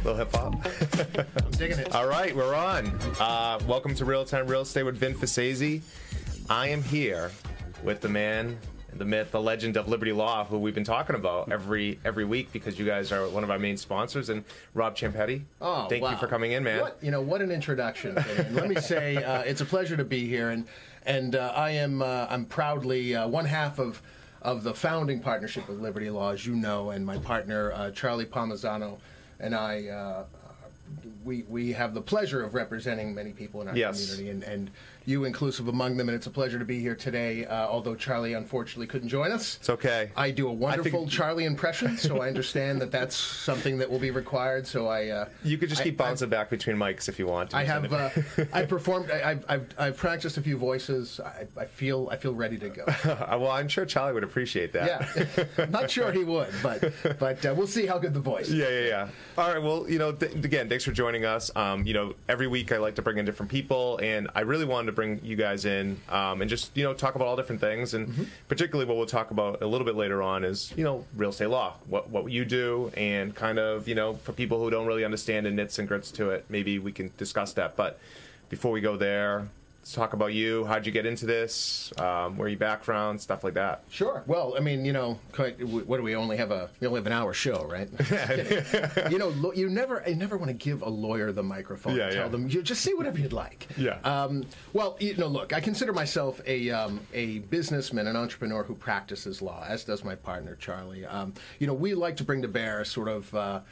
little hip hop. I'm digging it. All right, we're on. Welcome to Real Time Real Estate with Vin Fasese. I am here with the man, the myth, the legend of Liberty Law, who we've been talking about every week because you guys are one of our main sponsors. And Rob Ciampetti, thank you for coming in, man. What an introduction. And let me say, it's a pleasure to be here, and I'm proudly one half of the founding partnership with Liberty Law, as you know, and my partner Charlie Palmisano and I. We have the pleasure of representing many people in our community, and you inclusive among them, and it's a pleasure to be here today, although Charlie unfortunately couldn't join us. It's okay. I do a wonderful Charlie impression, so I understand that that's something that will be required, so You could just keep bouncing back between mics if you want to. I have, I performed, I've practiced a few voices, I feel ready to go. Well, I'm sure Charlie would appreciate that. Yeah, I'm not sure he would, but we'll see how good the voice is. Yeah. All right, well, again, thanks for joining us. Every week I like to bring in different people, and I really wanted to bring you guys in and just talk about all different things, and particularly what we'll talk about a little bit later on is real estate law, what you do, and kind of for people who don't really understand the nits and grits to it, maybe we can discuss that. But before we go there, let's talk about you. How'd you get into this? Where your background, stuff like that. Sure. Well, I mean, what do we only have an hour show, right? You never want to give a lawyer the microphone and tell them, you just say whatever you'd like. Yeah. Well, look, I consider myself a businessman, an entrepreneur who practices law, as does my partner Charlie. We like to bring to bear sort of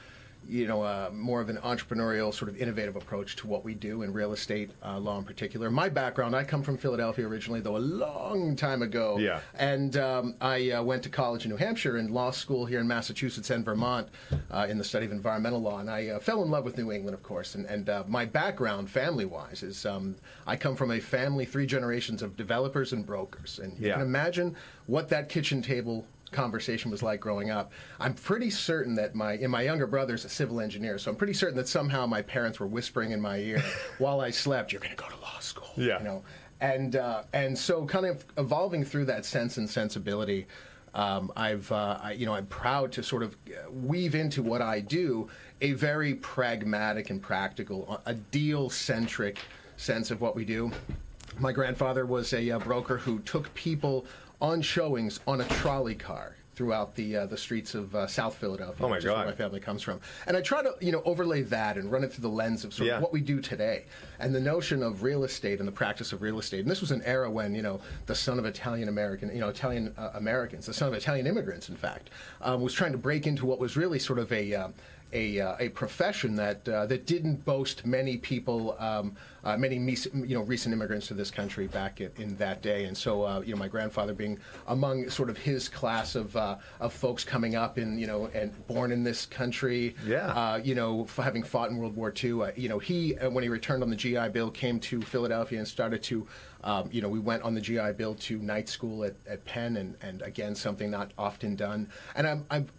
more of an entrepreneurial, sort of innovative approach to what we do in real estate law in particular. My background, I come from Philadelphia originally, though a long time ago. Yeah. And I went to college in New Hampshire and law school here in Massachusetts and Vermont in the study of environmental law. And I fell in love with New England, of course. And my background, family-wise, is I come from a family, 3 generations of developers and brokers. And you can imagine what that kitchen table conversation was like growing up. I'm pretty certain that my younger brother's a civil engineer, so I'm pretty certain that somehow my parents were whispering in my ear while I slept, "You're going to go to law school." Yeah. And so kind of evolving through that sense and sensibility, I'm proud to sort of weave into what I do a very pragmatic and practical, a deal-centric sense of what we do. My grandfather was a broker who took people on showings on a trolley car throughout the streets of South Philadelphia, which is where my family comes from. And I try to overlay that and run it through the lens of sort of what we do today and the notion of real estate and the practice of real estate. And this was an era when the son of Italian Americans, the son of Italian immigrants, in fact, was trying to break into what was really sort of a profession that didn't boast many people, many recent immigrants to this country back in that day. And so my grandfather being among sort of his class of folks coming up in and born in this country, having fought in World War II, he when he returned on the GI Bill came to Philadelphia and started to we went on the GI Bill to night school at Penn, and again something not often done. And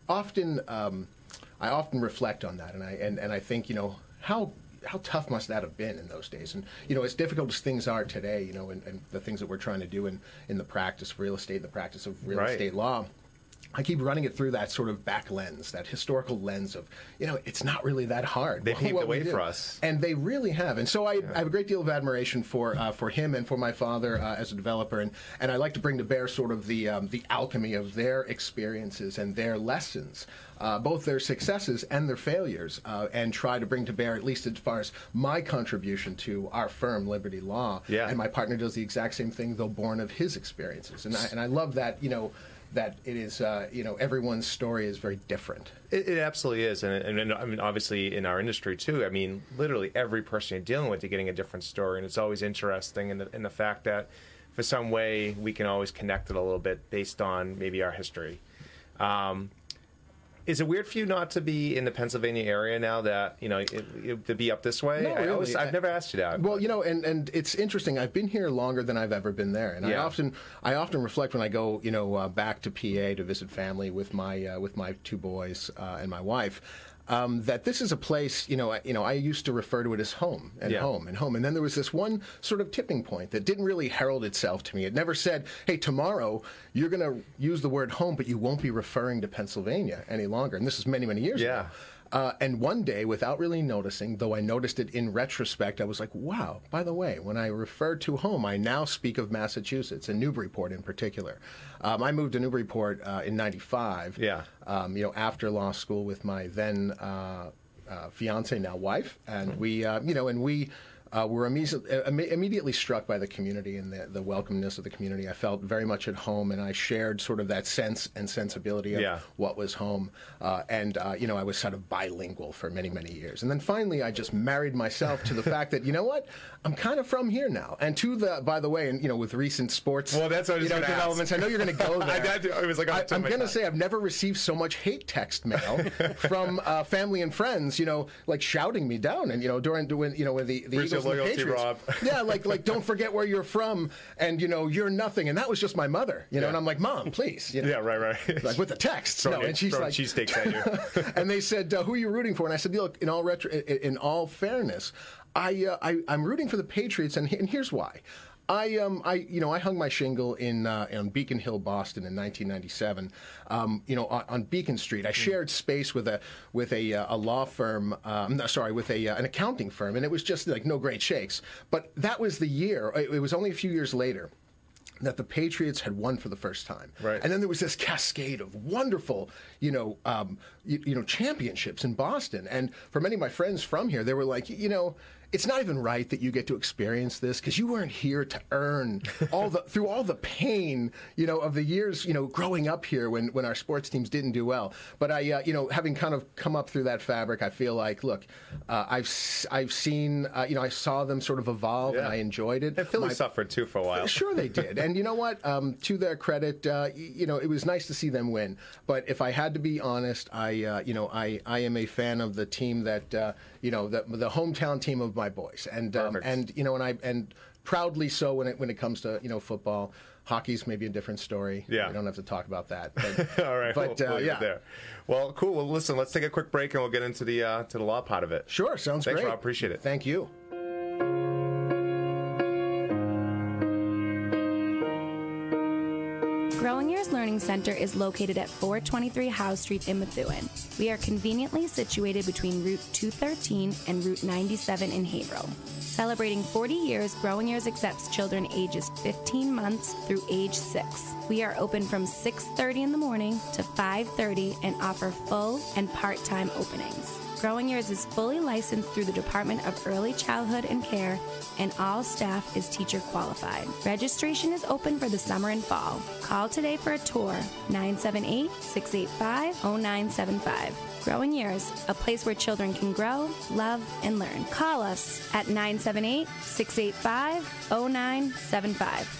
I often reflect on that, and I think how tough must that have been in those days, and as difficult as things are today, and the things that we're trying to do in the practice of real estate, the practice of real estate law. I keep running it through that sort of back lens, that historical lens of, it's not really that hard. They paved the way for us. And they really have. And so I have a great deal of admiration for him and for my father as a developer. And I like to bring to bear sort of the alchemy of their experiences and their lessons, both their successes and their failures, and try to bring to bear, at least as far as my contribution to our firm, Liberty Law. Yeah. And my partner does the exact same thing, though born of his experiences. And I love that, that it is, everyone's story is very different. It absolutely is. And I mean, obviously in our industry too, I mean, literally every person you're dealing with, you're getting a different story. And it's always interesting in the fact that for some way we can always connect it a little bit based on maybe our history. Is it weird for you not to be in the Pennsylvania area now that, to be up this way? No, really. I've never asked you that. Well, and it's interesting. I've been here longer than I've ever been there. And I often reflect when I go, back to PA to visit family with my 2 boys and my wife. That this is a place, I used to refer to it as home and home and home. And then there was this one sort of tipping point that didn't really herald itself to me. It never said, hey, tomorrow you're going to use the word home, but you won't be referring to Pennsylvania any longer. And this is many, many years ago. And one day, without really noticing, though I noticed it in retrospect, I was like, wow, by the way, when I refer to home, I now speak of Massachusetts, and Newburyport in particular. I moved to Newburyport in 95, after law school with my then fiance, now wife, and we were immediately struck by the community and the welcomeness of the community. I felt very much at home, and I shared sort of that sense and sensibility of what was home. I was sort of bilingual for many, many years. And then finally, I just married myself to the fact that, you know what, I'm kind of from here now. And by the way, and with recent sports developments, I know you're going to go there. I'm going to say I've never received so much hate text mail from family and friends, like shouting me down. And, during when the Eagles loyalty, Rob. Yeah, like don't forget where you're from, and you're nothing. And that was just my mother, and I'm like, Mom, please. Yeah, right. Like with the texts. And she's like, cheesesteaks at you. And they said, who are you rooting for? And I said, look, in all fairness, I'm rooting for the Patriots, and here's why. I hung my shingle on Beacon Hill, Boston, in 1997. On Beacon Street, I shared space with a law firm. With an accounting firm, and it was just like no great shakes. But that was the year. It was only a few years later that the Patriots had won for the first time. Right. And then there was this cascade of wonderful, championships in Boston. And for many of my friends from here, they were like, it's not even right that you get to experience this because you weren't here to earn through all the pain, of the years, growing up here when our sports teams didn't do well. But I, having kind of come up through that fabric, I feel like, look, I've seen, I saw them sort of evolve, and I enjoyed it. And Philly suffered too for a while. Sure, they did. And you know what? To their credit, it was nice to see them win. But if I had to be honest, I am a fan of the team that, the hometown team of my boys, and proudly so when it comes to football. Hockey's maybe a different story. Yeah, we don't have to talk about that. But, all right, but we'll leave it there. Well, cool. Well, listen, let's take a quick break and we'll get into the law part of it. Sure, sounds great. Thanks, Rob. Appreciate it. Thank you. Growing Years Learning Center is located at 423 Howe Street in Methuen. We are conveniently situated between Route 213 and Route 97 in Haverhill. Celebrating 40 years, Growing Years accepts children ages 15 months through age 6. We are open from 6:30 in the morning to 5:30 and offer full and part-time openings. Growing Years is fully licensed through the Department of Early Childhood and Care, and all staff is teacher qualified. Registration is open for the summer and fall. Call today for a tour, 978-685-0975. Growing Years, a place where children can grow, love, and learn. Call us at 978-685-0975.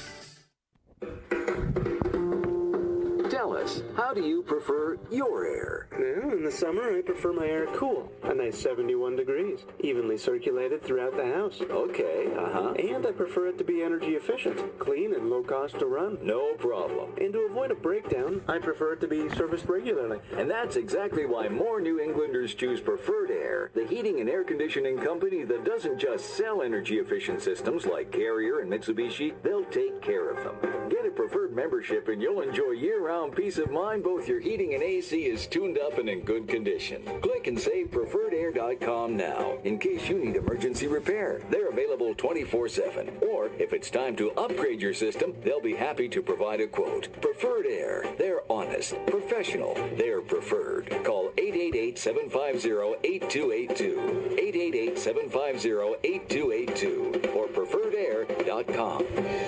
Tell us, how do you prefer your air? Well, in the summer, I prefer my air cool. A nice 71 degrees, evenly circulated throughout the house. Okay, And I prefer it to be energy efficient, clean, and low cost to run. No problem. And to avoid a breakdown, I prefer it to be serviced regularly. And that's exactly why more New Englanders choose Preferred Air, the heating and air conditioning company that doesn't just sell energy efficient systems like Carrier and Mitsubishi, they'll take care of them. Get a Preferred membership and you'll enjoy year-round peace of mind. Both your heating and AC is tuned up and in good condition. Click and save preferredair.com now in case you need emergency repair. They're available 24/7. Or if it's time to upgrade your system, they'll be happy to provide a quote. Preferred Air. They're honest, professional. They're preferred. Call 888-750-8282. 888-750-8282 or preferredair.com.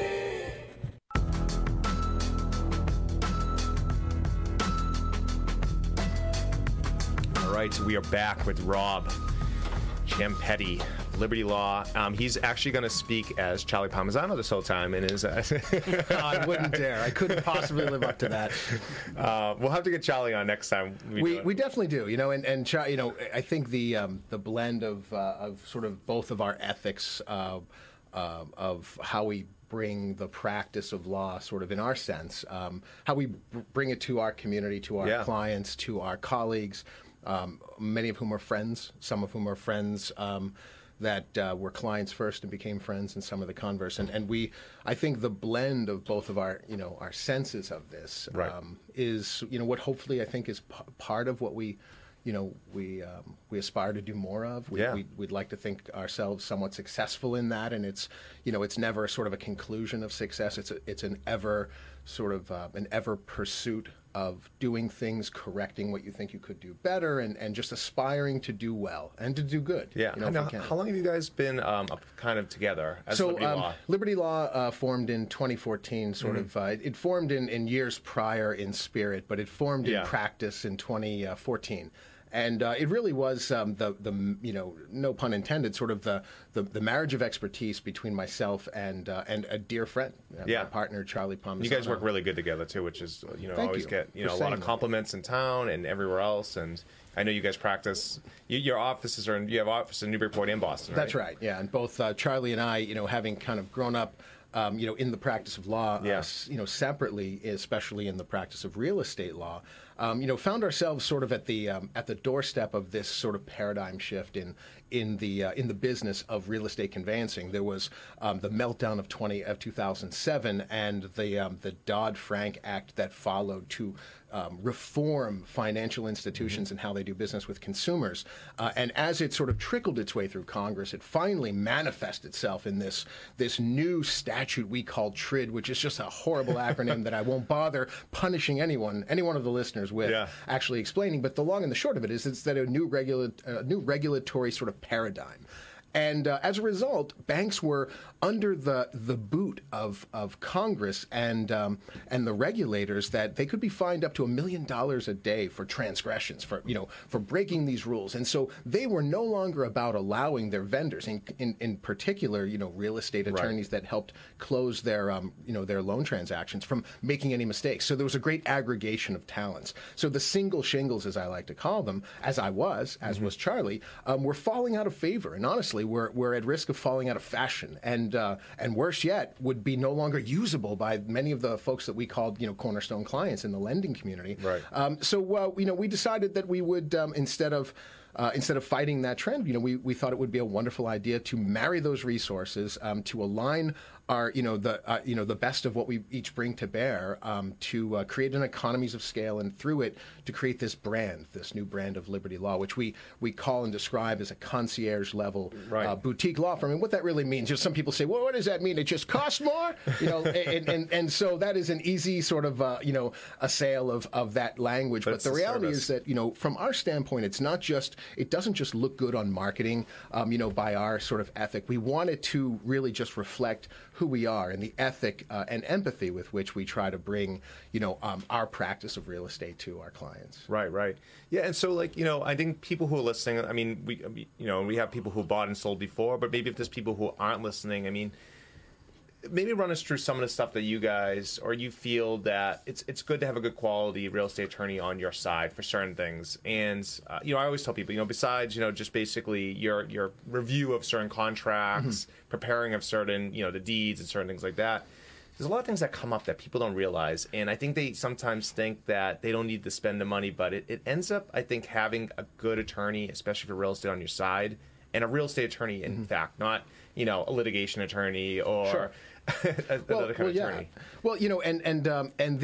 All right, so we are back with Rob Ciampetti, Liberty Law. He's actually going to speak as Charlie Palmisano this whole time. I wouldn't dare. I couldn't possibly live up to that. We'll have to get Charlie on next time. We definitely do. I think the blend of sort of both of our ethics of how we bring the practice of law sort of in our sense, how we bring it to our community, to our clients, to our colleagues, many of whom are friends, some of whom are friends that were clients first and became friends, and some of the converse. And I think the blend of both of our senses of this is, what hopefully I think is part of what we we aspire to do more of. We'd like to think ourselves somewhat successful in that, and it's never sort of a conclusion of success. It's an ever sort of an ever pursuit of doing things, correcting what you think you could do better, and just aspiring to do well and to do good. Yeah. How long have you guys been kind of together as Liberty Law? Liberty Law formed in 2014, sort of. It formed in years prior in spirit, but it formed in practice in 2014. And it really was no pun intended, sort of the marriage of expertise between myself and a dear friend, my partner Charlie Palmisano. You guys work really good together too, which is always get a lot of compliments in town and everywhere else. And I know you guys practice. Your offices you have offices in Newburyport and Boston. Right? That's right. Yeah, and both Charlie and I, having kind of grown up. In the practice of law, separately, especially in the practice of real estate law, found ourselves sort of at the doorstep of this sort of paradigm shift in the business of real estate conveyancing. There was the meltdown of 2007 and the Dodd-Frank Act that followed to reform financial institutions and how they do business with consumers. And as it sort of trickled its way through Congress, it finally manifested itself in this new statute we call TRID, which is just a horrible acronym that I won't bother punishing any one of the listeners with actually explaining. But the long and the short of it is it's that a new regulatory sort of paradigm. And as a result, banks were under the boot of Congress and the regulators that they could be fined up to $1 million a day for transgressions, for breaking these rules. And so they were no longer about allowing their vendors, in particular, real estate attorneys that helped close their loan transactions, from making any mistakes. So there was a great aggregation of talents. So the single shingles, as I like to call them, as was Charlie, were falling out of favor. And honestly, we're at risk of falling out of fashion, and worse yet, would be no longer usable by many of the folks that we called cornerstone clients in the lending community. Right. So we decided that we would instead of fighting that trend, we thought it would be a wonderful idea to marry those resources, to align our the best of what we each bring to bear, to create an economies of scale, and through it to create this new brand of Liberty Law, which we call and describe as a concierge level boutique law firm. And what that really means, some people say, well, what does that mean? It just costs more, and so that is an easy sort of a sale of that language. But the reality is that from our standpoint, it doesn't just look good on marketing, by our sort of ethic. We want it to really just reflect who we are and the ethic and empathy with which we try to bring, our practice of real estate to our clients. Right. Yeah, and so I think people who are listening, I mean, we have people who bought and sold before, but maybe if there's people who aren't listening, I mean, maybe run us through some of the stuff that you guys, or you feel that it's good to have a good quality real estate attorney on your side for certain things. And I always tell people, besides just basically your review of certain contracts, preparing of certain the deeds and certain things like that, there's a lot of things that come up that people don't realize. And I think they sometimes think that they don't need to spend the money, but it ends up, I think, having a good attorney, especially for real estate on your side, and a real estate attorney, in fact, not a litigation attorney or another kind of attorney. Well, and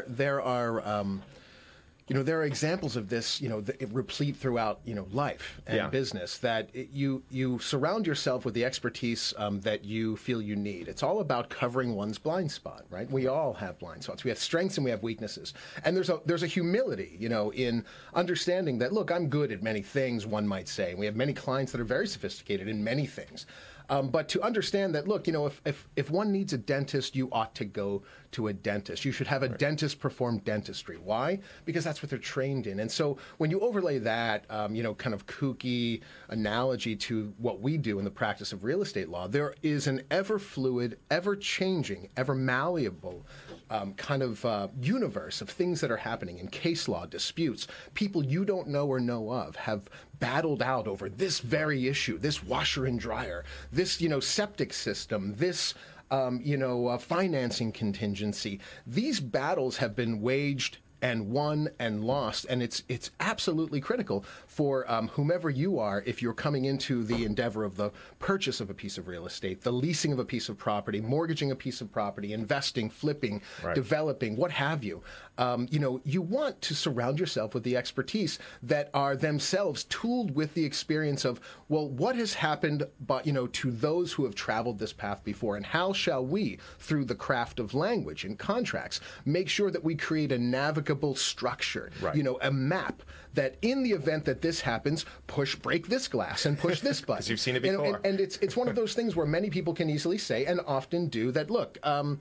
there are examples of this, replete throughout, life and business, that you surround yourself with the expertise that you feel you need. It's all about covering one's blind spot, right? We all have blind spots. We have strengths and we have weaknesses. And there's a humility, in understanding that, look, I'm good at many things, one might say. We have many clients that are very sophisticated in many things. But to understand that, look, if one needs a dentist, you ought to go to a dentist. You should have a dentist perform dentistry. Why? Because that's what they're trained in. And so when you overlay that, kind of kooky analogy to what we do in the practice of real estate law, there is an ever-fluid, ever-changing, ever-malleable kind of universe of things that are happening in case law, disputes. People you don't know or know of have battled out over this very issue, this washer and dryer, this, septic system, this, financing contingency. These battles have been waged and won and lost, and it's absolutely critical for whomever you are, if you're coming into the endeavor of the purchase of a piece of real estate, the leasing of a piece of property, mortgaging a piece of property, investing, flipping, developing, what have you. You want to surround yourself with the expertise that are themselves tooled with the experience of, well, what has happened, but to those who have traveled this path before, and how shall we, through the craft of language and contracts, make sure that we create a navigable structure, a map that in the event that this happens, break this glass and push this button. Because you've seen it before. And it's one of those things where many people can easily say, and often do, that, look, I'm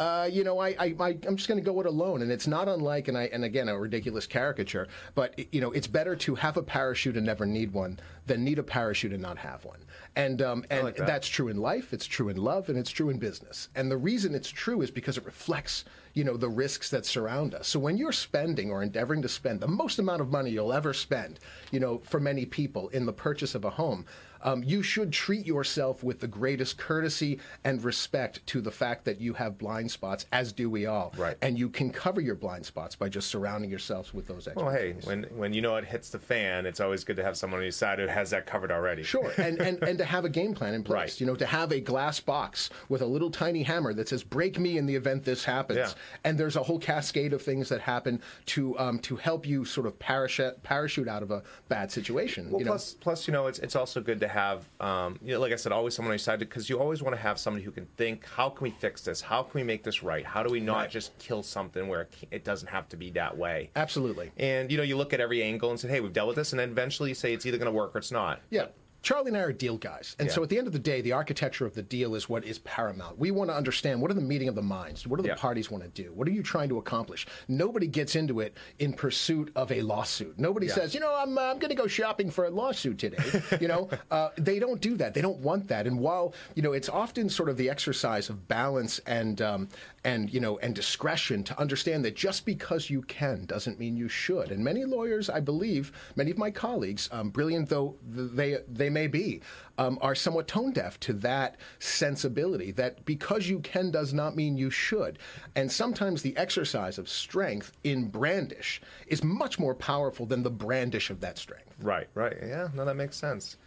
just going to go it alone. And it's not unlike, and again, a ridiculous caricature, but, it's better to have a parachute and never need one than need a parachute and not have one. And like that's true in life, it's true in love, and it's true in business. And the reason it's true is because it reflects, the risks that surround us. So when you're spending or endeavoring to spend the most amount of money you'll ever spend, for many people in the purchase of a home, you should treat yourself with the greatest courtesy and respect to the fact that you have blind spots, as do we all. Right. And you can cover your blind spots by just surrounding yourselves with those experts. Well, hey, when it hits the fan, it's always good to have someone on your side who has that covered already. Sure, and to have a game plan in place. Right. To have a glass box with a little tiny hammer that says, break me in the event this happens. Yeah. And there's a whole cascade of things that happen to help you sort of parachute out of a bad situation. Well, plus, it's also good to have, like I said, always someone on your side, because you always want to have somebody who can think, how can we fix this? How can we make this right? How do we not just kill something where it doesn't have to be that way? Absolutely. And, you look at every angle and say, hey, we've dealt with this, and then eventually you say it's either going to work or it's not. Yeah. Charlie and I are deal guys. And so at the end of the day, the architecture of the deal is what is paramount. We want to understand, what are the meeting of the minds? What do the parties want to do? What are you trying to accomplish? Nobody gets into it in pursuit of a lawsuit. Nobody says, I'm going to go shopping for a lawsuit today. They don't do that. They don't want that. And while, it's often sort of the exercise of balance and discretion to understand that just because you can doesn't mean you should. And many lawyers, I believe, many of my colleagues, brilliant though they may be, are somewhat tone deaf to that sensibility, that because you can does not mean you should. And sometimes the exercise of strength in brandish is much more powerful than the brandish of that strength. Right. Yeah, no, that makes sense.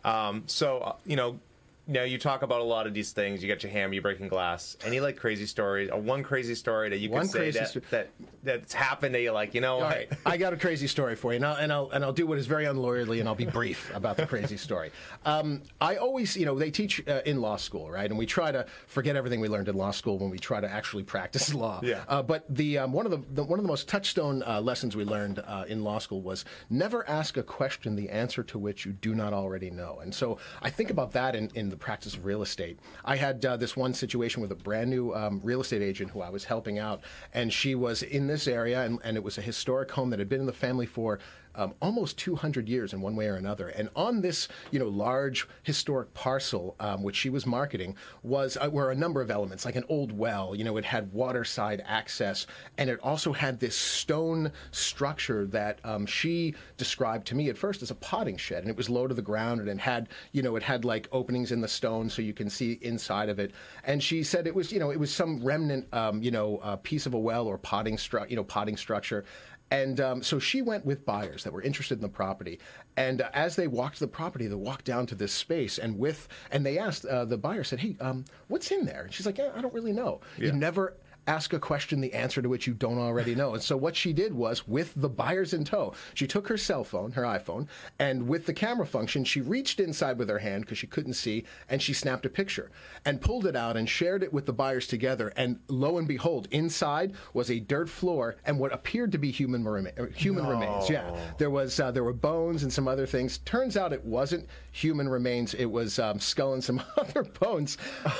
Now, you talk about a lot of these things. You got your hammer, you're breaking glass. Any crazy stories, or one crazy story that you can say that's happened that you're like, All right, I got a crazy story for you, and I'll do what is very unlawyerly, and I'll be brief about the crazy story. I always, they teach in law school, right? And we try to forget everything we learned in law school when we try to actually practice law. Yeah. But the one of the most touchstone lessons we learned in law school was never ask a question the answer to which you do not already know. And so I think about that in the practice of real estate. I had this one situation with a brand new real estate agent who I was helping out, and she was in this area, and it was a historic home that had been in the family for almost 200 years in one way or another. And on this, large historic parcel, which she was marketing, were a number of elements, like an old well. It had waterside access, and it also had this stone structure that she described to me at first as a potting shed, and it was low to the ground, and it had, like openings in the stone so you can see inside of it. And she said it was, some remnant, piece of a well or potting structure. And so she went with buyers that were interested in the property. And as they walked the property, they walked down to this space. And they asked, the buyer said, hey, what's in there? And she's like, I don't really know. Yeah. You never ask a question, the answer to which you don't already know. And so what she did was, with the buyers in tow, she took her cell phone, her iPhone, and with the camera function, she reached inside with her hand because she couldn't see, and she snapped a picture and pulled it out and shared it with the buyers together. And lo and behold, inside was a dirt floor and what appeared to be human remains. Yeah, there were bones and some other things. Turns out it wasn't human remains. It was skull and some other bones.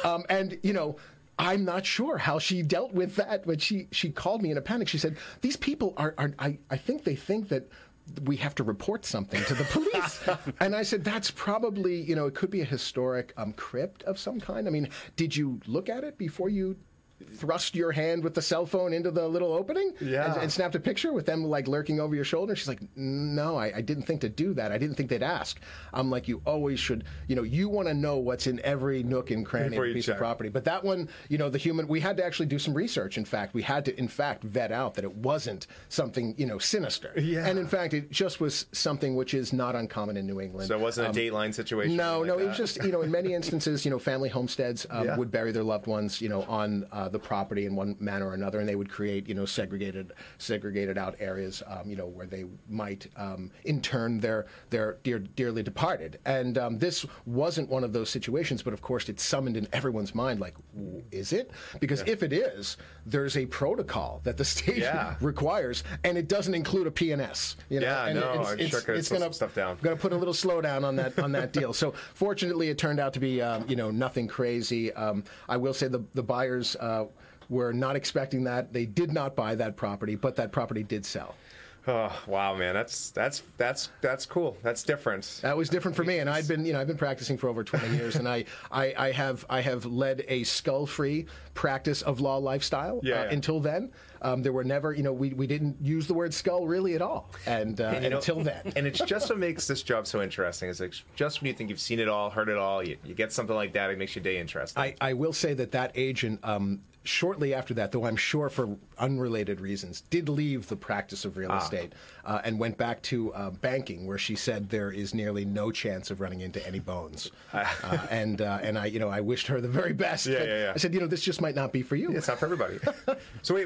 I'm not sure how she dealt with that, but she called me in a panic. She said, these people I think they think that we have to report something to the police. And I said, that's probably, it could be a historic crypt of some kind. I mean, did you look at it before you thrust your hand with the cell phone into the little opening Yeah. and snapped a picture with them like lurking over your shoulder? She's like, no, I didn't think to do that. I didn't think they'd ask. I'm like, you always should, you want to know what's in every nook and cranny of Before a you piece check. of property. But that one, we had to actually do some research. In fact, we had to, vet out that it wasn't something, sinister. Yeah. And in fact, it just was something which is not uncommon in New England. So it wasn't a Dateline situation? No, like no. that. It was just, in many instances, family homesteads would bury their loved ones, on the property in one manner or another, and they would create, segregated out areas, where they might intern their dearly departed. And this wasn't one of those situations, but of course it summoned in everyone's mind, like, is it? Because if it is, there's a protocol that the state requires, and it doesn't include a PNS. Yeah, and no, I'm sure could slow some stuff down. Going to put a little slowdown on that deal. So fortunately, it turned out to be nothing crazy. I will say the buyers were not expecting that. They did not buy that property, but that property did sell. Oh wow, man, that's cool. That's different. That was different for me, and I've been practicing for over 20 years, and I have led a skull-free practice of law lifestyle until then. There were never, we didn't use the word skull really at all, and until then. And it's just what makes this job so interesting. Is like just when you think you've seen it all, heard it all, you get something like that, it makes your day interesting. I will say that agent. Shortly after that, though I'm sure for unrelated reasons, did leave the practice of real estate and went back to banking, where she said there is nearly no chance of running into any bones. And I wished her the very best. Yeah. I said, this just might not be for you. It's not for everybody. So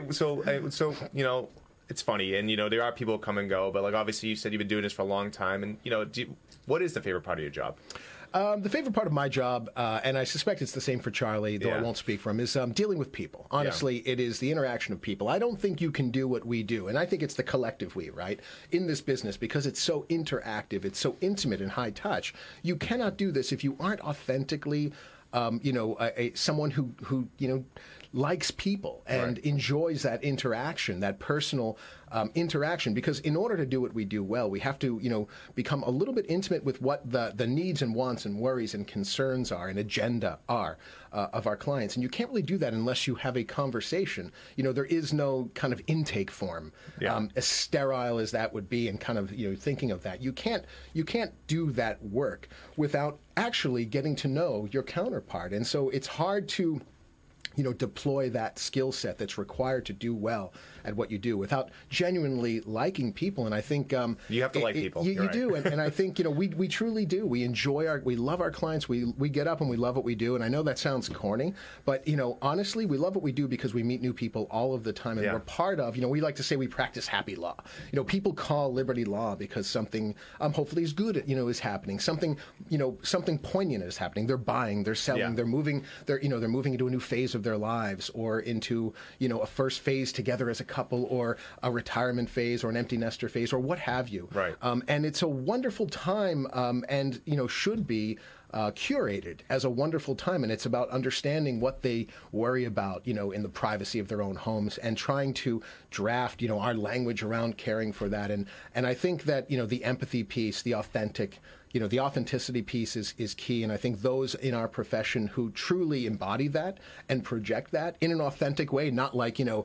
it's funny, and there are people come and go, but like obviously you said you've been doing this for a long time, and what is the favorite part of your job? The favorite part of my job, and I suspect it's the same for Charlie, though I won't speak for him, is dealing with people. Honestly, it is the interaction of people. I don't think you can do what we do, and I think it's the collective we, right, in this business, because it's so interactive, it's so intimate and high touch. You cannot do this if you aren't authentically, someone who likes people and enjoys that interaction, that personal interaction. Because in order to do what we do well, we have to, become a little bit intimate with what the needs and wants and worries and concerns are and agenda are of our clients. And you can't really do that unless you have a conversation. There is no kind of intake form, as sterile as that would be, and kind of thinking of that. You can't do that work without actually getting to know your counterpart. And so it's hard to deploy that skill set that's required to do well at what you do without genuinely liking people. And I think you have to like people. You do, and I think we truly do. We we love our clients. We get up and we love what we do. And I know that sounds corny, but honestly, we love what we do because we meet new people all of the time, and we're part of. We like to say we practice happy law. People call Liberty Law because something hopefully is good is happening. Something poignant is happening. They're buying, they're selling, they're moving. They're moving into a new phase of their lives, or into a first phase together as a couple, or a retirement phase, or an empty nester phase, or what have you. Right. And it's a wonderful time, and should be curated as a wonderful time. And it's about understanding what they worry about, in the privacy of their own homes, and trying to draft, our language around caring for that. And I think that the empathy piece, the authentic. The authenticity piece is key, and I think those in our profession who truly embody that and project that in an authentic way, not like to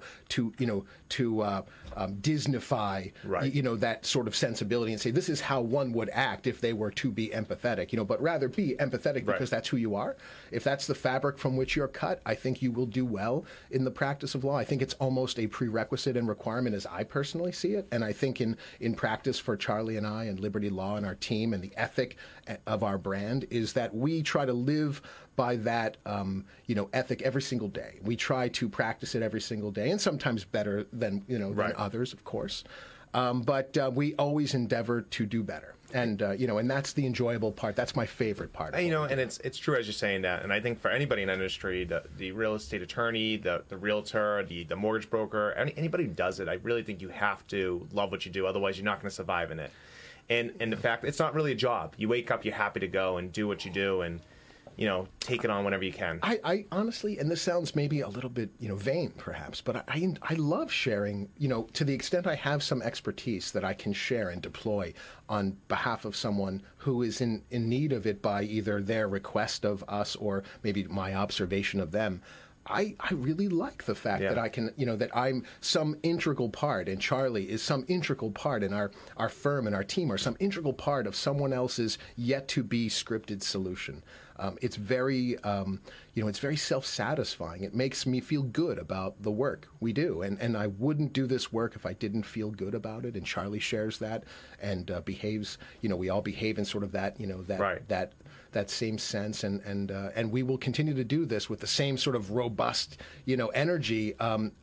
Disneyfy that sort of sensibility and say this is how one would act if they were to be empathetic, but rather be empathetic because that's who you are. If that's the fabric from which you're cut, I think you will do well in the practice of law. I think it's almost a prerequisite and requirement as I personally see it, and I think in practice for Charlie and I and Liberty Law and our team and the ethic of our brand is that we try to live by that, ethic every single day. We try to practice it every single day, and sometimes better than than others, of course. But we always endeavor to do better, and and that's the enjoyable part. That's my favorite part. And it's true as you're saying that. And I think for anybody in the industry, the real estate attorney, the realtor, the mortgage broker, anybody who does it, I really think you have to love what you do. Otherwise, you're not going to survive in it. And the fact it's not really a job. You wake up, you're happy to go and do what you do, and take it on whenever you can. I honestly, and this sounds maybe a little bit vain perhaps, but I love sharing. To the extent I have some expertise that I can share and deploy on behalf of someone who is in need of it by either their request of us or maybe my observation of them. I really like the fact that I can, that I'm some integral part, and Charlie is some integral part, and our firm and our team are some integral part of someone else's yet to be scripted solution. It's very, it's very self-satisfying. It makes me feel good about the work we do, and I wouldn't do this work if I didn't feel good about it. And Charlie shares that and behaves. We all behave in sort of that, that same sense, and we will continue to do this with the same sort of robust, energy.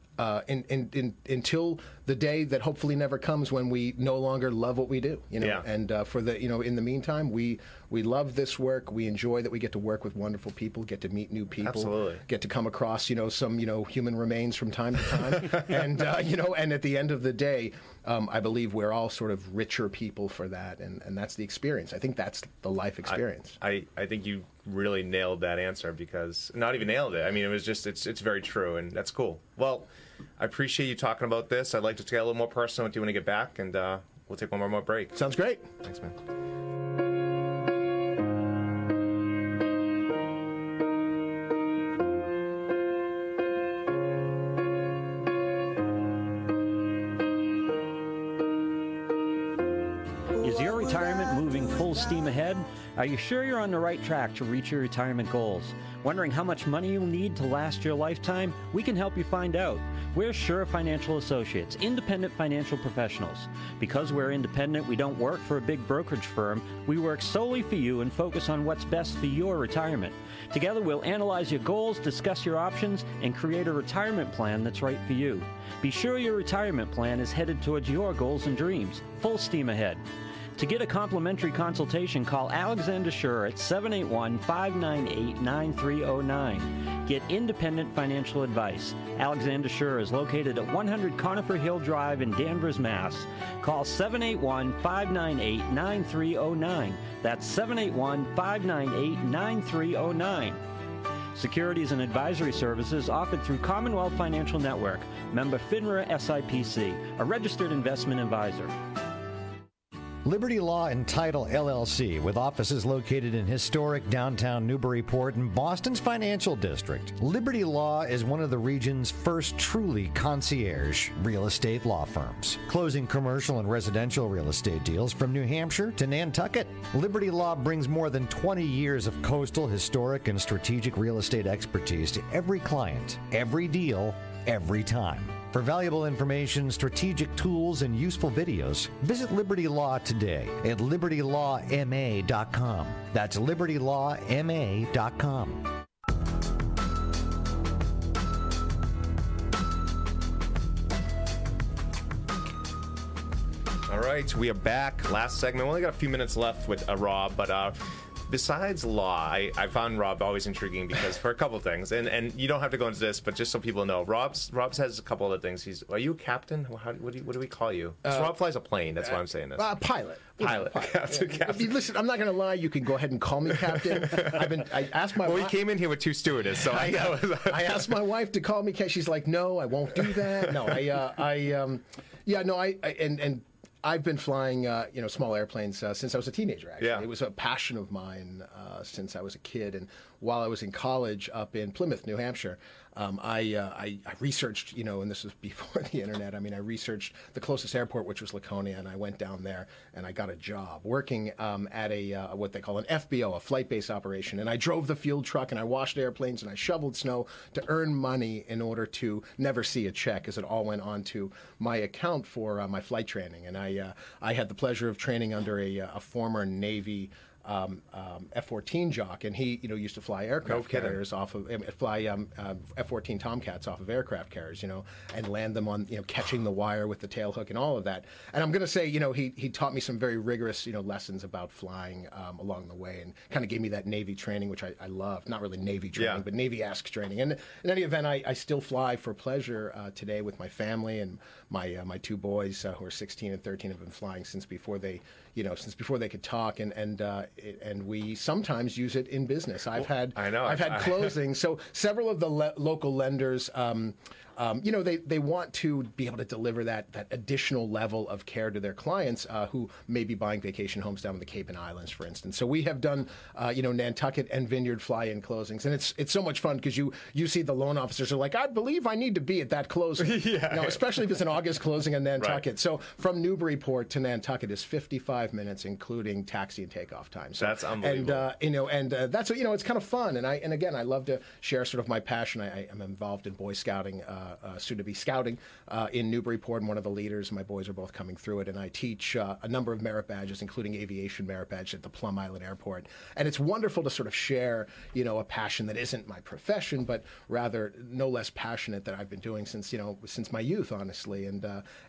Until the day that hopefully never comes when we no longer love what we do, And for the, in the meantime, we love this work. We enjoy that we get to work with wonderful people, get to meet new people, Absolutely. Get to come across, some, human remains from time to time, and and at the end of the day, I believe we're all sort of richer people for that, and that's the experience. I think that's the life experience. I think you really nailed that answer, because not even nailed it. I mean, it was just it's very true, and that's cool. Well, I appreciate you talking about this. I'd like to get a little more personal if you want to get back, and we'll take one more break. Sounds great. Thanks, man. Is your retirement moving full steam ahead? Are you sure you're on the right track to reach your retirement goals? Wondering how much money you'll need to last your lifetime? We can help you find out. We're Sure Financial Associates, independent financial professionals. Because we're independent, we don't work for a big brokerage firm. We work solely for you and focus on what's best for your retirement. Together, we'll analyze your goals, discuss your options, and create a retirement plan that's right for you. Be sure your retirement plan is headed towards your goals and dreams. Full steam ahead. To get a complimentary consultation, call Alexander Sure at 781-598-9309. Get independent financial advice. Alexander Sure is located at 100 Conifer Hill Drive in Danvers, Mass. Call 781-598-9309. That's 781-598-9309. Securities and advisory services offered through Commonwealth Financial Network. Member FINRA SIPC, a registered investment advisor. Liberty Law and Title LLC, with offices located in historic downtown Newburyport and Boston's financial district. Liberty Law is one of the region's first truly concierge real estate law firms, closing commercial and residential real estate deals from New Hampshire to Nantucket. Liberty Law brings more than 20 years of coastal, historic, and strategic real estate expertise to every client, every deal, every time. For valuable information, strategic tools, and useful videos, visit Liberty Law today at libertylawma.com. That's libertylawma.com. All right, we are back. Last segment. We only got a few minutes left with Rob, but besides law, I found Rob always intriguing because for a couple of things, and you don't have to go into this, but just so people know, Rob's has a couple other things. Are you a captain? What do we call you? Rob flies a plane. That's why I'm saying this. Pilot. Captain. Listen, I'm not going to lie. You can go ahead and call me captain. I asked my. Well, he came in here with two stewardesses, so I asked my wife to call me. She's like, no, I won't do that. No, I've been flying, small airplanes since I was a teenager. Actually, It was a passion of mine since I was a kid. And while I was in college up in Plymouth, New Hampshire, I researched, and this was before the internet. I researched the closest airport, which was Laconia, and I went down there and I got a job working at a what they call an FBO, a flight-based operation. And I drove the fuel truck and I washed airplanes and I shoveled snow to earn money in order to never see a check, as it all went on to my account for my flight training. And I had the pleasure of training under a former Navy F-14 jock, and he, used to fly aircraft carriers off of, F-14 Tomcats off of aircraft carriers, and land them on, catching the wire with the tail hook and all of that. And I'm going to say, he taught me some very rigorous, lessons about flying along the way, and kind of gave me that Navy training, which I love. Not really Navy training, but Navy-esque training. And in any event, I still fly for pleasure today with my family, and my two boys who are 16 and 13 have been flying since before they could talk, and we sometimes use it in business. I've had closings. So several of the local lenders they want to be able to deliver that additional level of care to their clients who may be buying vacation homes down in the Cape and Islands, for instance. So we have done, Nantucket and Vineyard fly-in closings, and it's so much fun because you see the loan officers are like, I believe I need to be at that closing. Especially if it's an August closing in Nantucket. Right. So from Newburyport to Nantucket is 55 minutes, including taxi and takeoff time. So, that's unbelievable. And that's it's kind of fun. And again, I love to share sort of my passion. I am involved in Boy Scouting, soon to be scouting in Newburyport. I'm one of the leaders. My boys are both coming through it, and I teach a number of merit badges, including aviation merit badge at the Plum Island Airport. And it's wonderful to sort of share, a passion that isn't my profession, but rather no less passionate that I've been doing since my youth, honestly. And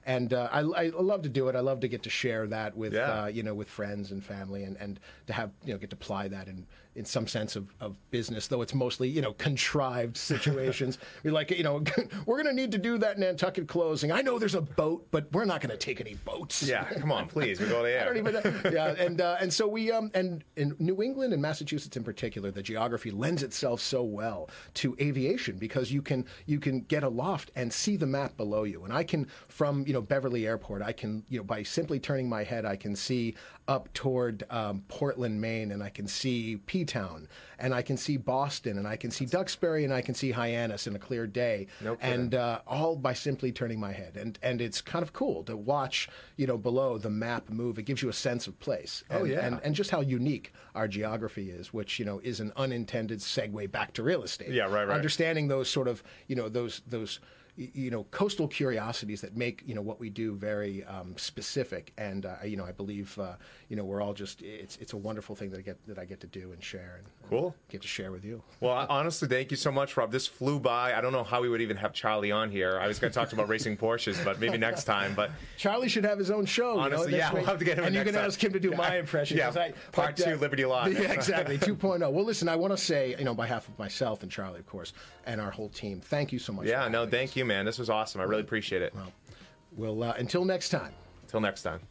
I love to do it. I love to get to share that with with friends and family, and to have get to apply that in some sense of business, though it's mostly contrived situations. You're like, we're going to need to do that Nantucket closing. I know there's a boat, but we're not going to take any boats. Yeah, come on, please, we go there. I don't even. And so we and in New England and Massachusetts in particular, the geography lends itself so well to aviation because you can get aloft and see the map below you. And I can from Beverly Airport, I can by simply turning my head, I can see up toward Portland, Maine, and I can see P-Town, and I can see Boston, and I can see Duxbury, and I can see Hyannis in a clear day, and all by simply turning my head. And it's kind of cool to watch, below the map move. It gives you a sense of place. And just how unique our geography is, which, is an unintended segue back to real estate. Yeah, right. Understanding those sort of, those coastal curiosities that make what we do very specific, and I believe we're all just it's a wonderful thing that I get to do and share and cool get to share with you. Well, honestly, thank you so much, Rob. This flew by. I don't know how we would even have Charlie on here. I was going to talk about racing Porsches, but maybe next time. But Charlie should have his own show. Honestly, we'll have to get him. And you can ask him to do my impression. Part 2, Liberty Law. Yeah, exactly, 2.0. Well, listen, I want to say, on behalf of myself and Charlie, of course, and our whole team, thank you so much. Yeah, no, thank you, man. This was awesome. I really appreciate it. Well, until next time. Until next time.